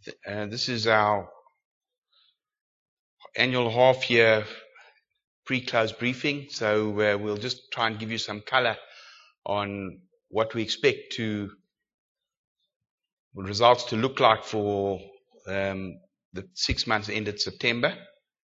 This is our annual half-year pre-close briefing. So we'll just try and give you some color on what we expect results to look like for the 6 months ended September.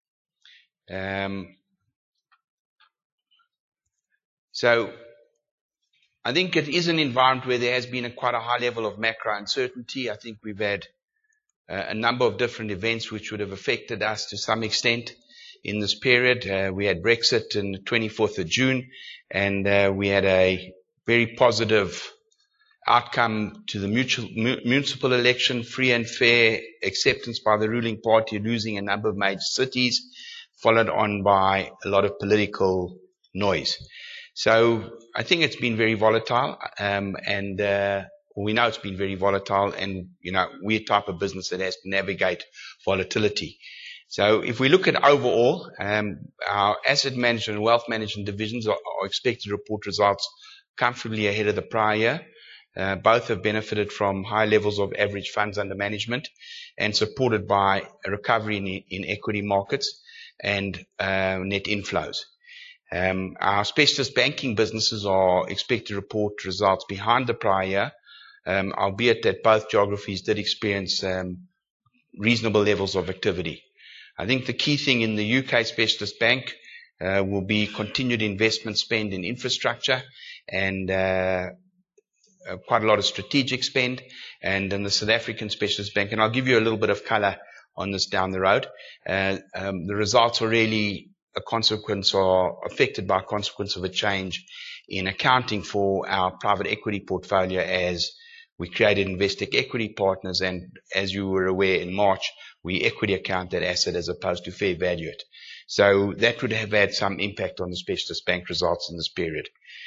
So I think it is an environment where there has been quite a high level of macro uncertainty. I think we've had a number of different events which would have affected us to some extent in this period. We had Brexit on the 24th of June, and we had a very positive outcome to the municipal election, free and fair acceptance by the ruling party, losing a number of major cities, followed on by a lot of political noise. So I think it's been very volatile, and we know it's been very volatile, and we're a type of business that has to navigate volatility. So if we look at overall, our asset management and wealth management divisions are expected to report results comfortably ahead of the prior year. Both have benefited from high levels of average funds under management and supported by a recovery in equity markets and net inflows. Our specialist banking businesses are expected to report results behind the prior year, albeit that both geographies did experience reasonable levels of activity. I think the key thing in the UK specialist bank will be continued investment spend in infrastructure and quite a lot of strategic spend, and in the South African specialist bank, and I'll give you a little bit of colour on this down the road. The results are really affected by a consequence of a change in accounting for our private equity portfolio as we created Investec Equity Partners, and as you were aware in March, we equity account that asset as opposed to fair value it. So that would have had some impact on the specialist bank results in this period.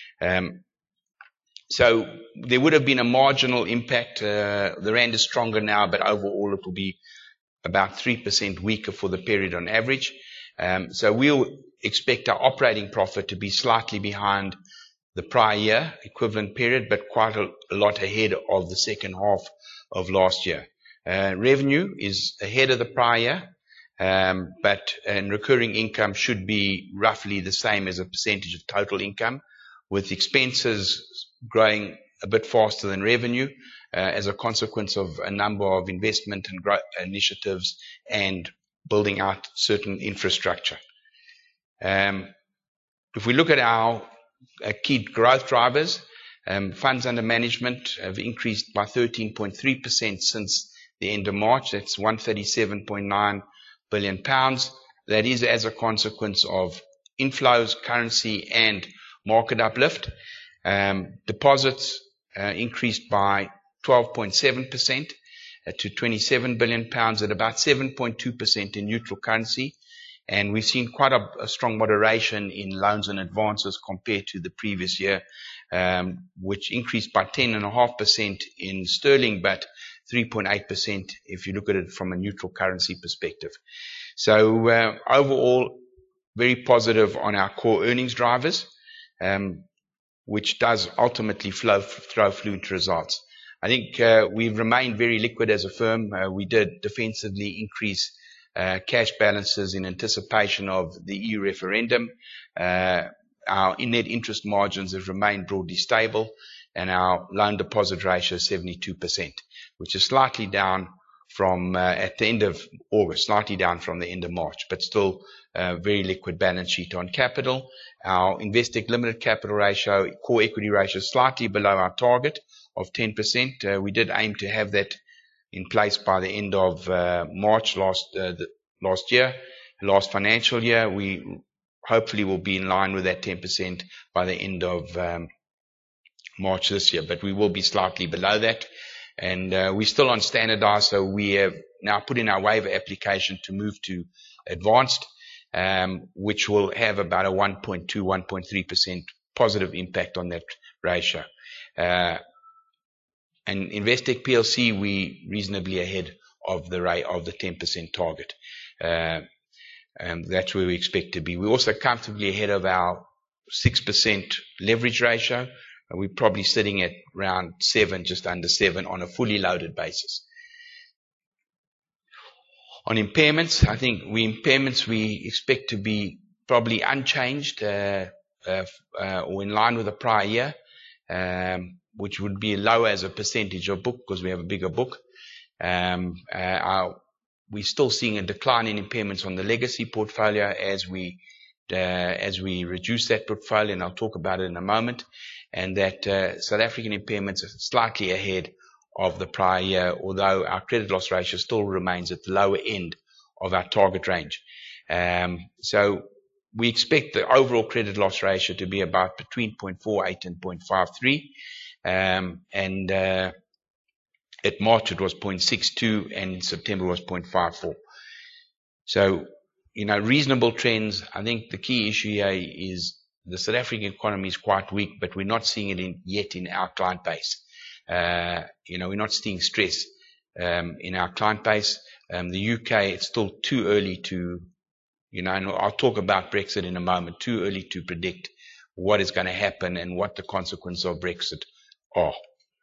So there would have been a marginal impact. The rand is stronger now, but overall it will be about 3% weaker for the period on average. So we'll expect our operating profit to be slightly behind the prior year equivalent period, but quite a lot ahead of the second half of last year. Revenue is ahead of the prior year, but recurring income should be roughly the same as a percentage of total income, with expenses growing a bit faster than revenue as a consequence of a number of investment and growth initiatives and building out certain infrastructure. If we look at our key growth drivers, funds under management have increased by 13.3% since the end of March. That's £137.9 billion. That is as a consequence of inflows, currency and market uplift. Deposits increased by 12.7% to £27 billion at about 7.2% in neutral currency. And we've seen quite a strong moderation in loans and advances compared to the previous year, which increased by 10.5% in sterling, but 3.8% if you look at it from a neutral currency perspective. So overall, very positive on our core earnings drivers, which does ultimately throw through into results. I think we've remained very liquid as a firm. We did defensively increase cash balances in anticipation of the EU referendum. Our net interest margins have remained broadly stable, and our loan deposit ratio is 72%, which is slightly down from at the end of August, slightly down from the end of March, but still very liquid balance sheet on capital. Our Investec Limited capital ratio, core equity ratio, is slightly below our target of 10%. We did aim to have that in place by the end of March last financial year. We hopefully will be in line with that 10% by the end of March this year, but we will be slightly below that. And we're still on standardized, so we have now put in our waiver application to move to advanced, which will have about a 1.2-1.3% positive impact on that ratio. And Investec PLC, we reasonably ahead of the rate of the 10% target. And that's where we expect to be. We're also comfortably ahead of our 6% leverage ratio. We're probably sitting at around 7, just under 7 on a fully loaded basis. On impairments, I think we expect to be probably unchanged, or in line with the prior year, which would be lower as a percentage of book because we have a bigger book. We're still seeing a decline in impairments on the legacy portfolio as we reduce that portfolio, and I'll talk about it in a moment. And that South African impairments are slightly ahead of the prior year, although our credit loss ratio still remains at the lower end of our target range. So we expect the overall credit loss ratio to be about between 0.48 and 0.53. At March it was 0.62 and in September was 0.54. So, reasonable trends. I think the key issue here is the South African economy is quite weak, but we're not seeing it yet in our client base. We're not seeing stress in our client base. The UK, it's still too early to, and I'll talk about Brexit in a moment, too early to predict what is going to happen and what the consequences of Brexit are.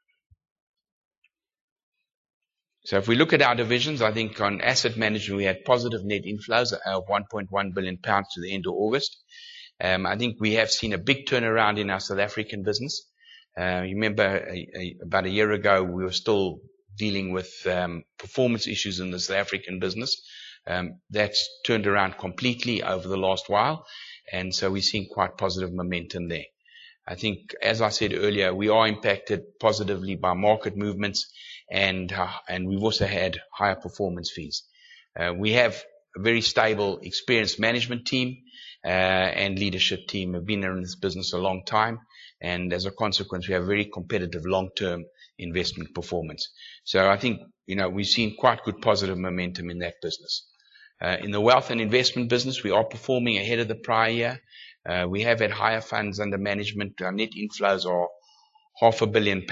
So if we look at our divisions, I think on asset management we had positive net inflows of £1.1 billion to the end of August. I think we have seen a big turnaround in our South African business. You remember about a year ago we were still dealing with performance issues in the South African business. That's turned around completely over the last while, and so we're seeing quite positive momentum there. I think, as I said earlier, we are impacted positively by market movements, and we've also had higher performance fees. We have a very stable, experienced management team and leadership team have been in this business a long time, and as a consequence, we have very competitive long-term investment performance. So I think, we've seen quite good positive momentum in that business. In the wealth and investment business, we are performing ahead of the prior year. We have had higher funds under management. Our net inflows are £500 million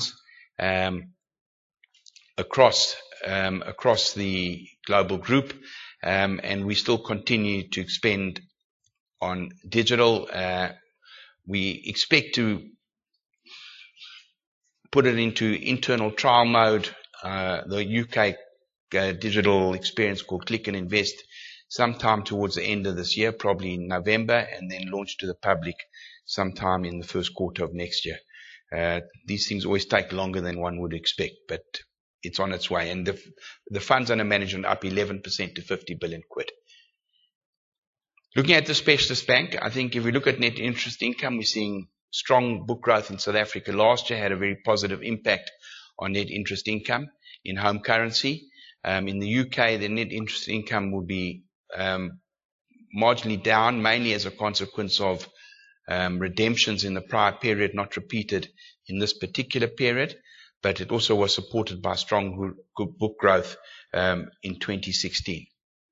across the global group, and we still continue to expend on digital. We expect to put it into internal trial mode, the UK digital experience called Click and Invest, sometime towards the end of this year, probably in November, and then launch to the public sometime in the first quarter of next year. These things always take longer than one would expect, but it's on its way. And the funds under management up 11% to 50 billion quid. Looking at the specialist bank, I think if we look at net interest income, we're seeing strong book growth in South Africa. Last year had a very positive impact on net interest income in home currency. In the UK, the net interest income will be marginally down, mainly as a consequence of redemptions in the prior period, not repeated in this particular period, but it also was supported by strong book growth in 2016.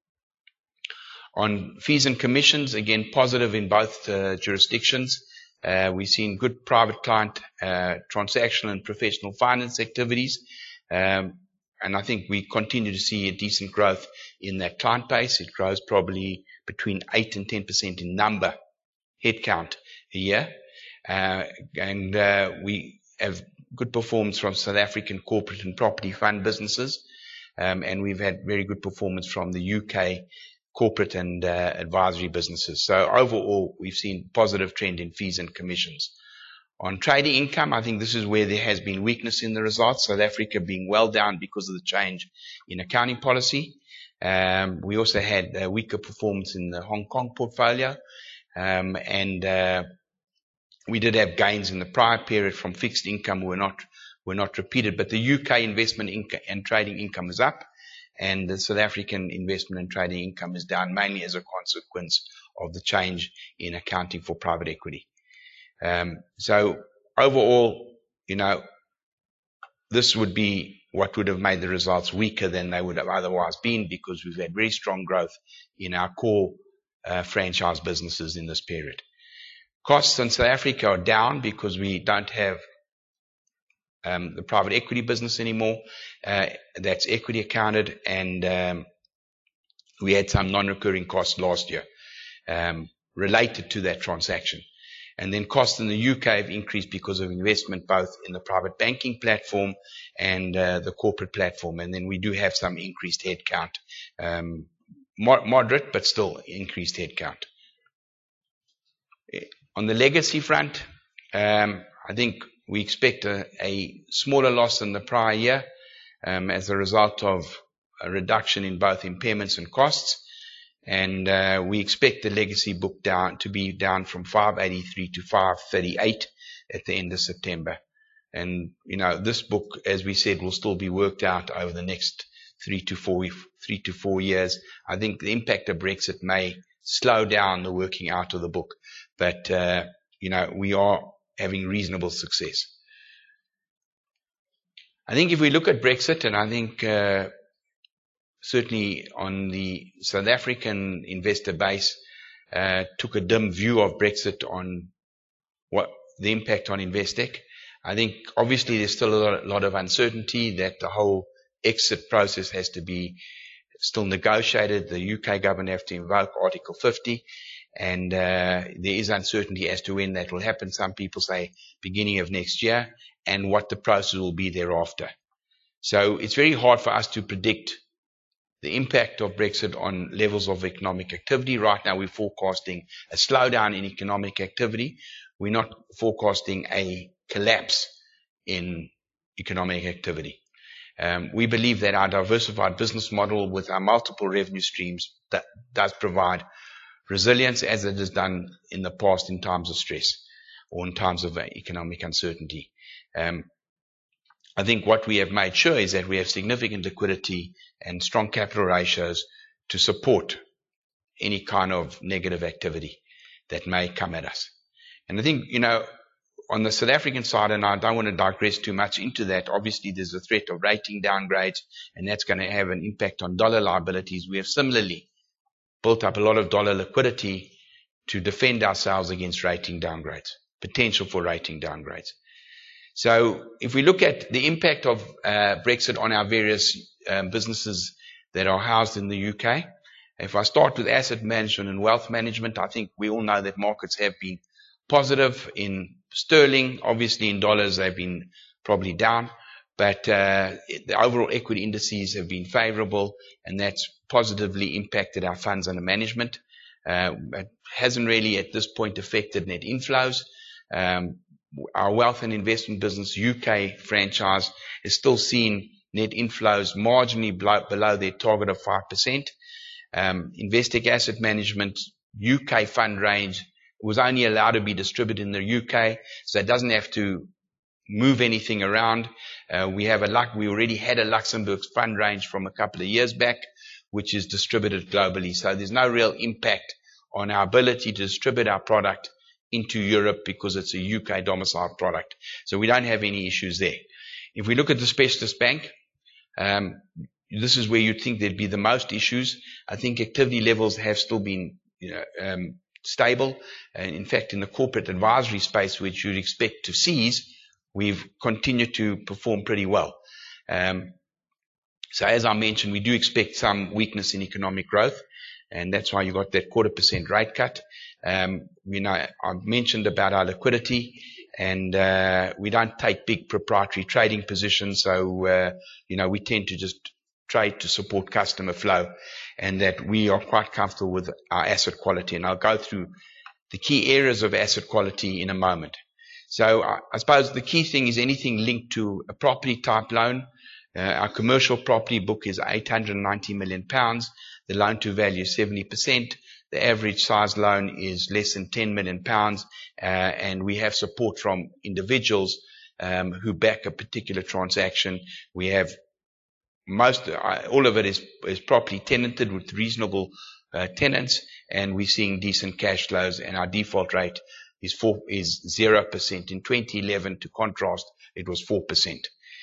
On fees and commissions, again, positive in both jurisdictions. We've seen good private client transactional and professional finance activities, and I think we continue to see a decent growth in that client base. It grows probably between 8 and 10% in number, headcount a year. And we have good performance from South African corporate and property fund businesses. And we've had very good performance from the UK corporate and advisory businesses. So overall, we've seen positive trend in fees and commissions. On trading income, I think this is where there has been weakness in the results. South Africa being well down because of the change in accounting policy. We also had a weaker performance in the Hong Kong portfolio. And we did have gains in the prior period from fixed income were not repeated. But the UK investment income and trading income is up, and the South African investment and trading income is down, mainly as a consequence of the change in accounting for private equity. So overall, this would be what would have made the results weaker than they would have otherwise been, because we've had very strong growth in our core franchise businesses in this period. Costs in South Africa are down because we don't have the private equity business anymore. That's equity accounted, and we had some non-recurring costs last year related to that transaction. And then costs in the UK have increased because of investment both in the private banking platform and the corporate platform. And then we do have some increased headcount, moderate but still increased headcount. On the legacy front, I think we expect a smaller loss than the prior year as a result of a reduction in both impairments and costs. And we expect the legacy book to be down from 583 to 538 at the end of September. And, this book, as we said, will still be worked out over the next 3 to 4 years. I think the impact of Brexit may slow down the working out of the book, but, we are having reasonable success. I think if we look at Brexit, and I think certainly on the South African investor base, took a dim view of Brexit on what the impact on Investec. I think obviously there's still a lot of uncertainty that the whole exit process has to be still negotiated. The UK government have to invoke Article 50, and there is uncertainty as to when that will happen. Some people say beginning of next year, and what the process will be thereafter. So it's very hard for us to predict the impact of Brexit on levels of economic activity. Right now we're forecasting a slowdown in economic activity. We're not forecasting a collapse in economic activity. We believe that our diversified business model with our multiple revenue streams that does provide resilience, as it has done in the past in times of stress or in times of economic uncertainty. I think what we have made sure is that we have significant liquidity and strong capital ratios to support any kind of negative activity that may come at us. And I think, on the South African side, and I don't want to digress too much into that, obviously there's a threat of rating downgrades, and that's going to have an impact on dollar liabilities. We have similarly built up a lot of dollar liquidity to defend ourselves against rating downgrades, potential for rating downgrades. So if we look at the impact of Brexit on our various businesses that are housed in the UK, if I start with asset management and wealth management, I think we all know that markets have been positive in sterling. Obviously in dollars they've been probably down, but the overall equity indices have been favorable, and that's positively impacted our funds under management. It hasn't really at this point affected net inflows. Our wealth and investment business UK franchise is still seeing net inflows marginally below their target of 5%. Investec Asset Management UK fund range was only allowed to be distributed in the UK, so it doesn't have to move anything around. We already had a Luxembourg fund range from a couple of years back, which is distributed globally. So there's no real impact on our ability to distribute our product into Europe because it's a UK domiciled product. So we don't have any issues there. If we look at the specialist bank, this is where you'd think there'd be the most issues. I think activity levels have still been, stable. And in fact, in the corporate advisory space, which you'd expect to seize, we've continued to perform pretty well. So as I mentioned, we do expect some weakness in economic growth, and that's why you got that 0.25% rate cut. I've mentioned about our liquidity, and we don't take big proprietary trading positions, so we tend to just trade to support customer flow, and that we are quite comfortable with our asset quality. And I'll go through the key areas of asset quality in a moment. So I suppose the key thing is anything linked to a property type loan. Our commercial property book is £890 million. The loan to value is 70%. The average size loan is less than £10 million. And we have support from individuals who back a particular transaction. We have all of it is properly tenanted with reasonable tenants, and we're seeing decent cash flows, and our default rate is 0%. In 2011, to contrast, it was 4%.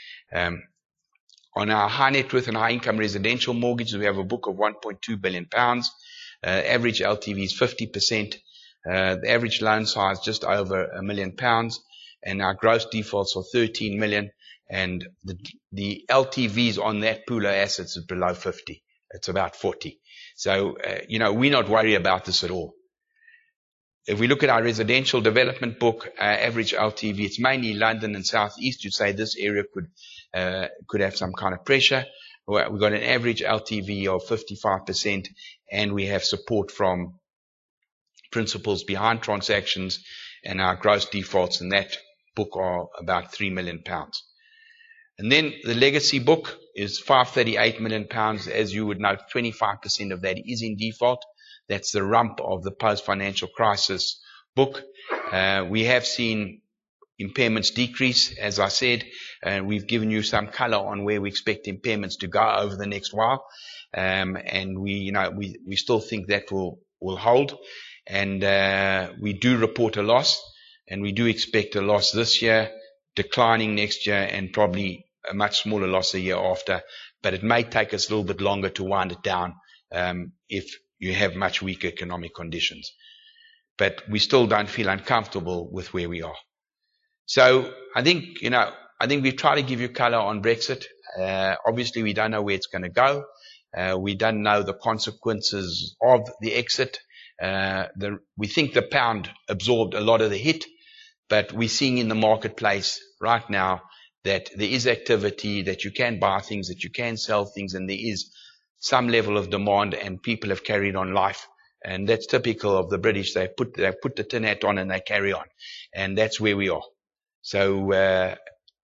On our high net worth and high income residential mortgages, we have a book of £1.2 billion. Average LTV is 50%. The average loan size just over £1 million, and our gross defaults are 13 million. And the LTVs on that pool of assets is below 50. It's about 40. So, we're not worried about this at all. if we look at our residential development book, average LTV, it's mainly London and South East. You'd say this area could have some kind of pressure. We've got an average LTV of 55%, and we have support from principals behind transactions, and our gross defaults in that book are about £3 million. And then the legacy book is £538 million. As you would know, 25% of that is in default. That's the rump of the post-financial crisis book. We have seen impairments decrease, as I said, and we've given you some color on where we expect impairments to go over the next while. And we still think that will hold. And we do report a loss, and we do expect a loss this year, declining next year, and probably a much smaller loss a year after. But it may take us a little bit longer to wind it down if you have much weaker economic conditions. But we still don't feel uncomfortable with where we are. So I think we've tried to give you color on Brexit. Obviously, we don't know where it's going to go. We don't know the consequences of the exit. We think the pound absorbed a lot of the hit, but we're seeing in the marketplace right now that there is activity, that you can buy things, that you can sell things, and there is some level of demand, and people have carried on life. And that's typical of the British. They put the tin hat on and they carry on. And that's where we are. So,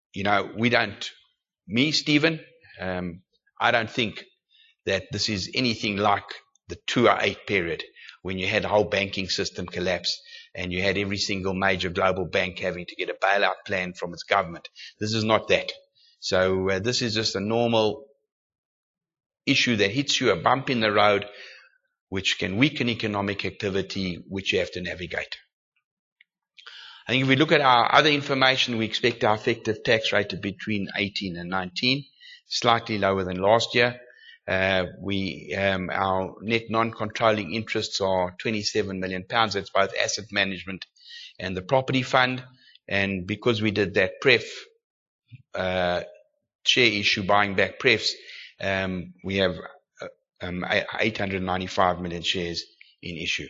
Stephen, I don't think that this is anything like the 2008 period when you had the whole banking system collapse and you had every single major global bank having to get a bailout plan from its government. This is not that. So this is just a normal issue that hits you, a bump in the road, which can weaken economic activity, which you have to navigate. I think if we look at our other information, we expect our effective tax rate to be between 18 and 19, slightly lower than last year. Our net non-controlling interests are £27 million. That's both asset management and the property fund. And because we did that share issue, buying back prefs, we have 895 million shares in issue.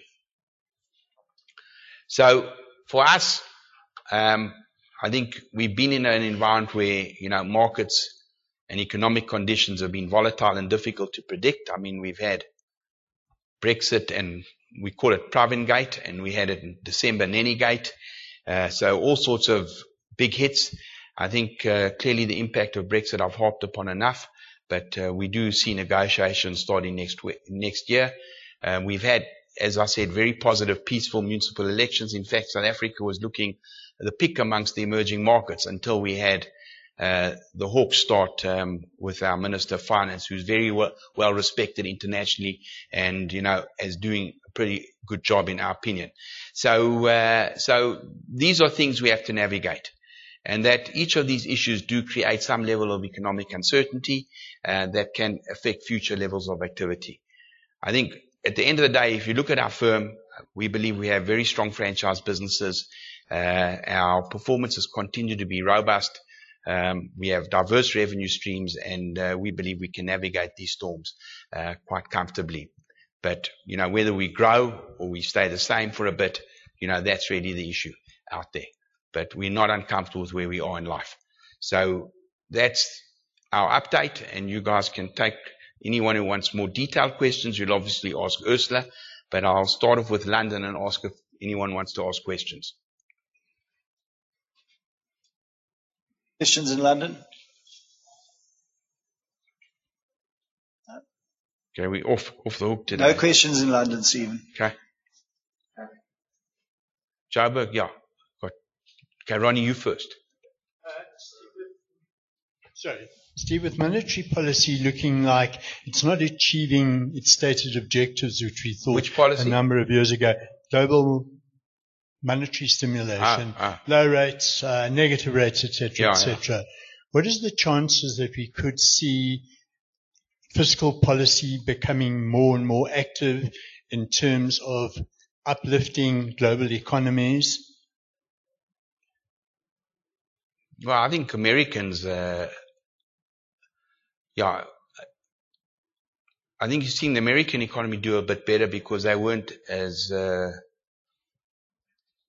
So for us, I think we've been in an environment where, markets and economic conditions have been volatile and difficult to predict. I mean, we've had Brexit, and we call it Pravingate, and we had it in December, Nenigate. So all sorts of big hits. I think clearly the impact of Brexit I've harped upon enough, but we do see negotiations starting next year. We've had, as I said, very positive, peaceful municipal elections. In fact, South Africa was looking the pick amongst the emerging markets until we had the Hawks start with our Minister of Finance, who's very well respected internationally and, is doing a pretty good job in our opinion. So these are things we have to navigate. And that each of these issues do create some level of economic uncertainty that can affect future levels of activity. I think at the end of the day, if you look at our firm, we believe we have very strong franchise businesses. Our performances continue to be robust. We have diverse revenue streams, and we believe we can navigate these storms quite comfortably. But, whether we grow or we stay the same for a bit, that's really the issue out there. But we're not uncomfortable with where we are in life. So that's our update, and you guys can take anyone who wants more detailed questions. You'll obviously ask Ursula, but I'll start off with London and ask if anyone wants to ask questions. Questions in London? No. Okay, we're off the hook today. No questions in London, Stephen. Okay. Joburg, yeah. Okay, Ronnie, you first. Steve, with monetary policy looking like it's not achieving its stated objectives, which we thought a number of years ago, global monetary stimulation, low rates, negative rates, etc., etc. What is the chances that we could see fiscal policy becoming more and more active in terms of uplifting global economies? Well, I think Americans, I think you've seen the American economy do a bit better because they weren't as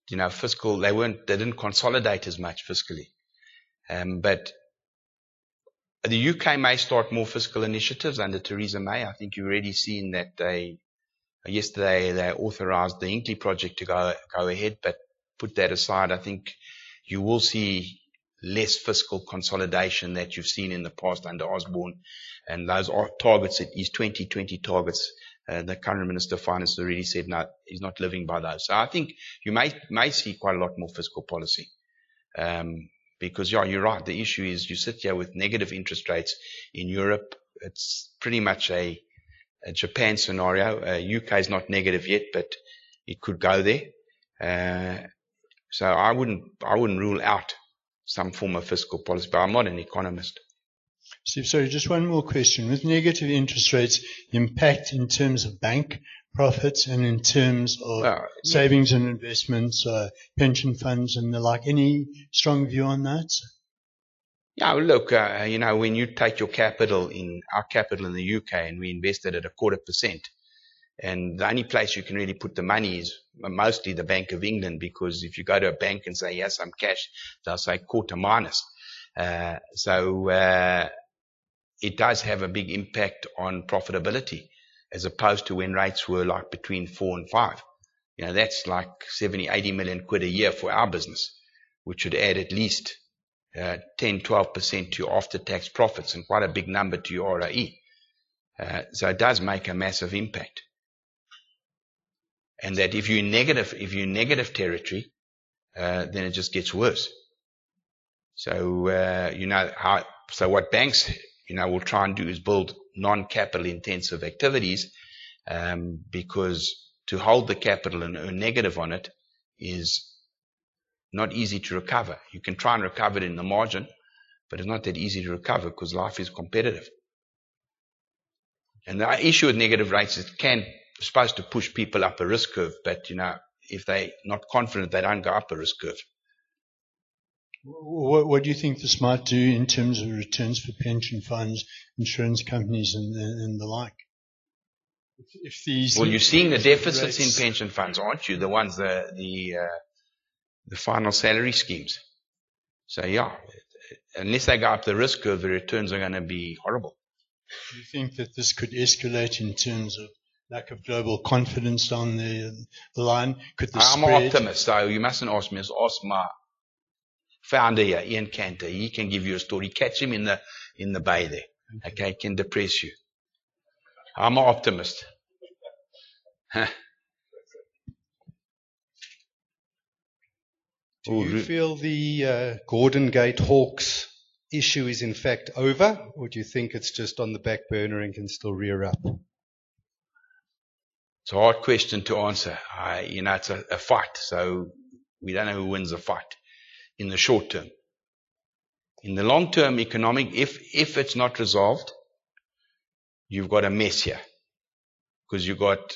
fiscal, they didn't consolidate as much fiscally. But the UK may start more fiscal initiatives under Theresa May. I think you've already seen that yesterday they authorised the Hinkley project to go ahead, but put that aside, I think you will see less fiscal consolidation that you've seen in the past under Osborne. And those are targets, his 2020 targets, the current Minister of Finance already said no, he's not living by those. So I think you may see quite a lot more fiscal policy. Because you're right. The issue is you sit here with negative interest rates in Europe. It's pretty much a Japan scenario. UK is not negative yet, but it could go there. So I wouldn't rule out some form of fiscal policy, but I'm not an economist. Steve, sorry, just one more question. With negative interest rates, impact in terms of bank profits and in terms of savings and investments, pension funds and the like, any strong view on that? Yeah, look, when you take your capital our capital in the UK and we invested at 0.25%, and the only place you can really put the money is mostly the Bank of England, because if you go to a bank and say, yes, I'm cash, they'll say quarter minus. So it does have a big impact on profitability, as opposed to when rates were like between 4 and 5. That's like 70, 80 million quid a year for our business, which would add at least 10, 12% to your after-tax profits and quite a big number to your ROE. So it does make a massive impact. And that if you're in negative territory, then it just gets worse. So, so what banks, will try and do is build non-capital intensive activities, because to hold the capital and earn negative on it is not easy to recover. You can try and recover it in the margin, but it's not that easy to recover because life is competitive. And the issue with negative rates is it supposed to push people up a risk curve, but if they're not confident, they don't go up a risk curve. What do you think this might do in terms of returns for pension funds, insurance companies, and the like? Well, you're seeing the deficits in pension funds, aren't you? The ones, the final salary schemes. So yeah, unless they go up the risk curve, the returns are going to be horrible. Do you think that this could escalate in terms of lack of global confidence down the line? I'm an optimist, so you mustn't ask me. Ask my founder here, Ian Cantor. He can give you a story. Catch him in the bay there. Okay, it can depress you. I'm an optimist. Do you feel the Gordon Gate Hawks issue is in fact over, or do you think it's just on the back burner and can still rear up? It's a hard question to answer. It's a fight, so we don't know who wins the fight in the short term. In the long term economic, if it's not resolved, you've got a mess here. Because you've got,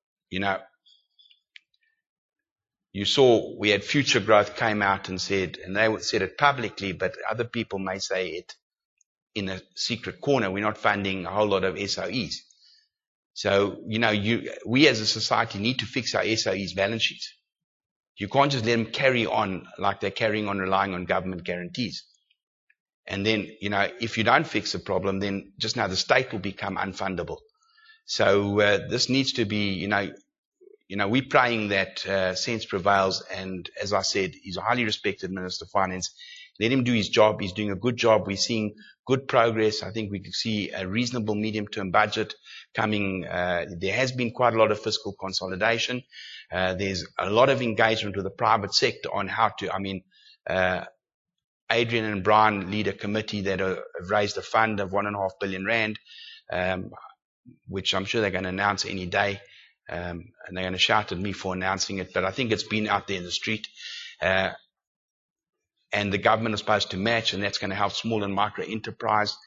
you saw we had Future Growth came out and said, and they said it publicly, but other people may say it in a secret corner, we're not funding a whole lot of SOEs. So, we as a society need to fix our SOEs' balance sheets. You can't just let them carry on like they're carrying on relying on government guarantees. And then, if you don't fix the problem, then just now the state will become unfundable. So, this needs to be, we're praying that sense prevails, and as I said, he's a highly respected Minister of Finance. Let him do his job. He's doing a good job. We're seeing good progress. I think we can see a reasonable medium-term budget coming. There has been quite a lot of fiscal consolidation. There's a lot of engagement with the private sector on how to, Adrian and Brian lead a committee that have raised a fund of 1.5 billion rand, which I'm sure they're going to announce any day. And they're going to shout at me for announcing it, but I think it's been out there in the street. And the government is supposed to match, and that's going to help small and micro enterprise.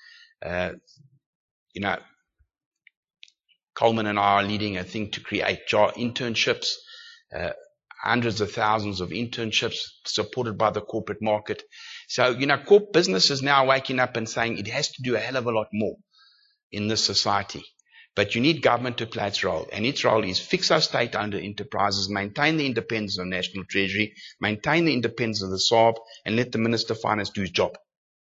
Coleman and I are leading a thing to create internships, hundreds of thousands of internships supported by the corporate market. So, corporate business is now waking up and saying it has to do a hell of a lot more in this society. But you need government to play its role. And its role is fix our state-owned enterprises, maintain the independence of the National Treasury, maintain the independence of the SARB, and let the Minister of Finance do his job.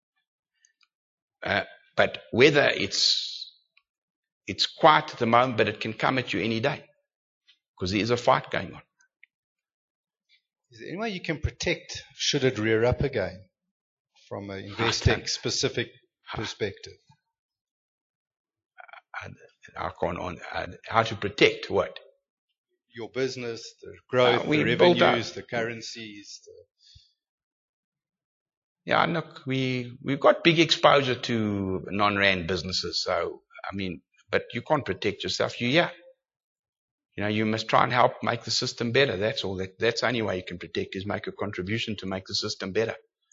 But whether it's quiet at the moment, but it can come at you any day. Because there is a fight going on. Is there any way you can protect should it rear up again from an Investec specific perspective? How to protect what? Your business, the growth, the revenues, the currencies. Yeah, look, we've got big exposure to non-rand businesses. So, but you can't protect yourself. You must try and help make the system better. That's all. That's the only way you can protect is make a contribution to make the system better.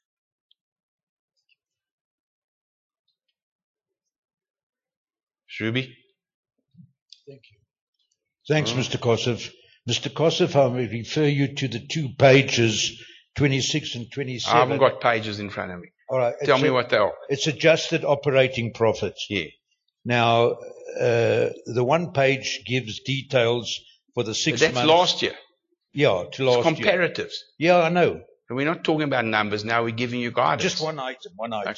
Shrubi? Thank you. Thanks, Mr. Kossov. Mr. Kossov, I will refer you to the 2 pages, 26 and 27. I haven't got pages in front of me. All right. Tell me what they are. It's adjusted operating profits. Yeah. Now, the 1 page gives details for the 6 months. That's last year. Yeah, to last year. It's comparatives. Yeah, I know. And we're not talking about numbers now. We're giving you guidance. Just one item.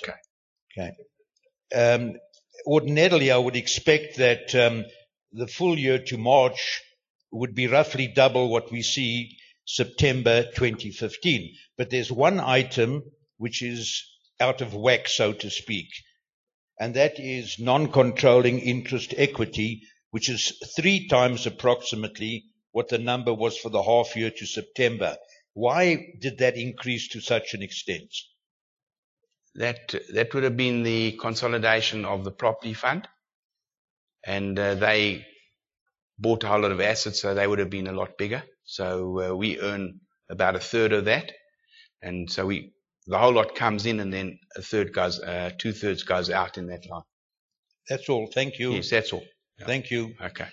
Okay. Ordinarily, I would expect that the full year to March would be roughly double what we see September 2015. But there's one item which is out of whack, so to speak, and that is non-controlling interest equity, which is 3 times approximately what the number was for the half year to September. Why did that increase to such an extent? That would have been the consolidation of the property fund, and they bought a whole lot of assets, so they would have been a lot bigger. So we earn about 1/3 of that, and so the whole lot comes in, and then 1/3 goes, 2/3 goes out in that line. That's all. Thank you. Yes, that's all. Yeah. Thank you. Okay.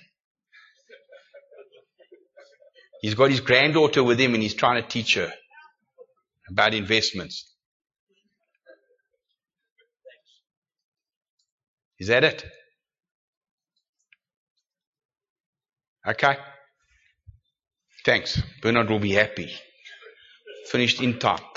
He's got his granddaughter with him, and he's trying to teach her about investments. Is that it? Okay. Thanks. Bernard will be happy. Finished in time.